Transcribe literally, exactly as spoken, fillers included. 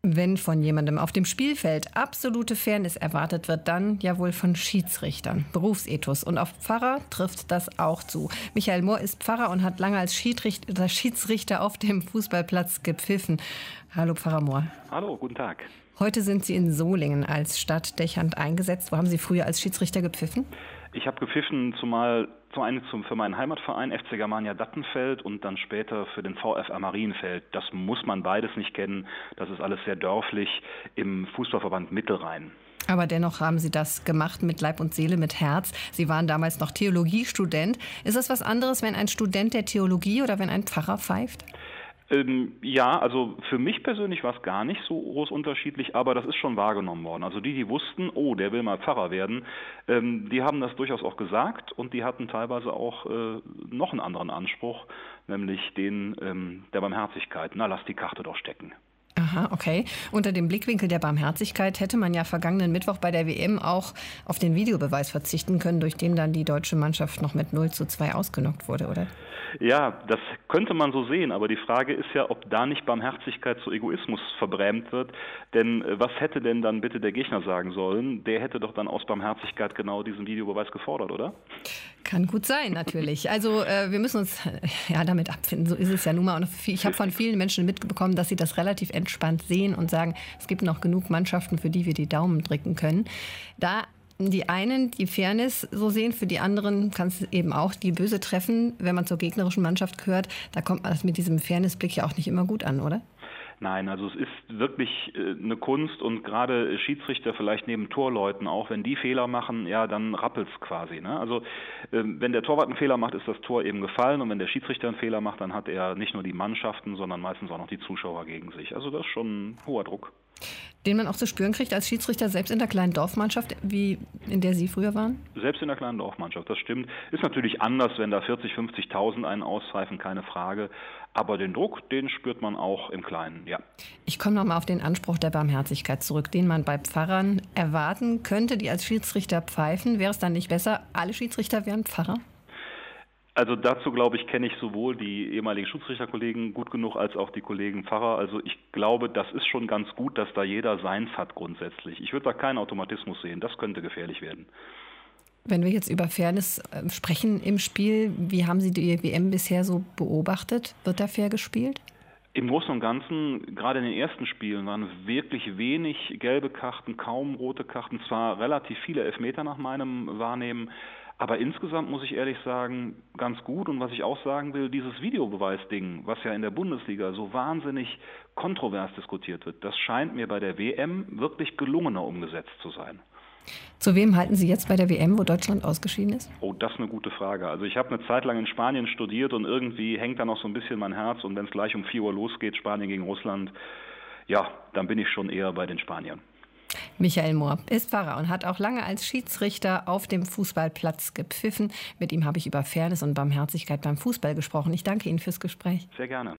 Wenn von jemandem auf dem Spielfeld absolute Fairness erwartet wird, dann ja wohl von Schiedsrichtern. Berufsethos. Und auf Pfarrer trifft das auch zu. Michael Mohr ist Pfarrer und hat lange als Schiedsrichter, Schiedsrichter auf dem Fußballplatz gepfiffen. Hallo Pfarrer Mohr. Hallo, guten Tag. Heute sind Sie in Solingen als Stadtdechant eingesetzt. Wo haben Sie früher als Schiedsrichter gepfiffen? Ich habe gepfiffen zumal zum einen zum, für meinen Heimatverein F C Germania Dattenfeld und dann später für den VfR Marienfeld. Das muss man beides nicht kennen. Das ist alles sehr dörflich im Fußballverband Mittelrhein. Aber dennoch haben Sie das gemacht mit Leib und Seele, mit Herz. Sie waren damals noch Theologiestudent. Ist das was anderes, wenn ein Student der Theologie oder wenn ein Pfarrer pfeift? Ähm, ja, also für mich persönlich war es gar nicht so groß unterschiedlich, aber das ist schon wahrgenommen worden. Also die, die wussten, oh, der will mal Pfarrer werden, ähm, die haben das durchaus auch gesagt und die hatten teilweise auch äh, noch einen anderen Anspruch, nämlich den ähm, der Barmherzigkeit. Na, lass die Karte doch stecken. Aha, okay. Unter dem Blickwinkel der Barmherzigkeit hätte man ja vergangenen Mittwoch bei der W M auch auf den Videobeweis verzichten können, durch den dann die deutsche Mannschaft noch mit null zu zwei ausgenockt wurde, oder? Ja, das könnte man so sehen, aber die Frage ist ja, ob da nicht Barmherzigkeit zu Egoismus verbrämt wird, denn äh, was hätte denn dann bitte der Gegner sagen sollen? Der hätte doch dann aus Barmherzigkeit genau diesen Videobeweis gefordert, oder? Kann gut sein, natürlich. Also äh, wir müssen uns ja damit abfinden, so ist es ja nun mal. Und ich habe von vielen Menschen mitbekommen, dass sie das relativ entspannt sehen und sagen, es gibt noch genug Mannschaften, für die wir die Daumen drücken können. Da die einen die Fairness so sehen, für die anderen kann es eben auch die Böse treffen. Wenn man zur gegnerischen Mannschaft gehört, da kommt man das mit diesem Fairnessblick ja auch nicht immer gut an, oder? Nein, also es ist wirklich eine Kunst und gerade Schiedsrichter vielleicht neben Torleuten auch, wenn die Fehler machen, ja, dann rappelt's quasi. Ne? Also wenn der Torwart einen Fehler macht, ist das Tor eben gefallen und wenn der Schiedsrichter einen Fehler macht, dann hat er nicht nur die Mannschaften, sondern meistens auch noch die Zuschauer gegen sich. Also das ist schon ein hoher Druck. Den man auch zu spüren kriegt als Schiedsrichter, selbst in der kleinen Dorfmannschaft, wie in der Sie früher waren? Selbst in der kleinen Dorfmannschaft, das stimmt. Ist natürlich anders, wenn da vierzig, fünfzigtausend einen auspfeifen, keine Frage. Aber den Druck, den spürt man auch im Kleinen, ja. Ich komme nochmal auf den Anspruch der Barmherzigkeit zurück, den man bei Pfarrern erwarten könnte, die als Schiedsrichter pfeifen. Wäre es dann nicht besser, alle Schiedsrichter wären Pfarrer? Also dazu, glaube ich, kenne ich sowohl die ehemaligen Schiedsrichterkollegen gut genug als auch die Kollegen Pfarrer. Also ich glaube, das ist schon ganz gut, dass da jeder seins hat grundsätzlich. Ich würde da keinen Automatismus sehen. Das könnte gefährlich werden. Wenn wir jetzt über Fairness sprechen im Spiel, wie haben Sie die W M bisher so beobachtet? Wird da fair gespielt? Im Großen und Ganzen, gerade in den ersten Spielen, waren wirklich wenig gelbe Karten, kaum rote Karten, zwar relativ viele Elfmeter nach meinem Wahrnehmen, aber insgesamt muss ich ehrlich sagen, ganz gut. Und was ich auch sagen will, dieses Videobeweisding, was ja in der Bundesliga so wahnsinnig kontrovers diskutiert wird, das scheint mir bei der W M wirklich gelungener umgesetzt zu sein. Zu wem halten Sie jetzt bei der W M, wo Deutschland ausgeschieden ist? Oh, das ist eine gute Frage. Also ich habe eine Zeit lang in Spanien studiert und irgendwie hängt da noch so ein bisschen mein Herz. Und wenn es gleich um vier Uhr losgeht, Spanien gegen Russland, ja, dann bin ich schon eher bei den Spaniern. Michael Mohr ist Pfarrer und hat auch lange als Schiedsrichter auf dem Fußballplatz gepfiffen. Mit ihm habe ich über Fairness und Barmherzigkeit beim Fußball gesprochen. Ich danke Ihnen fürs Gespräch. Sehr gerne.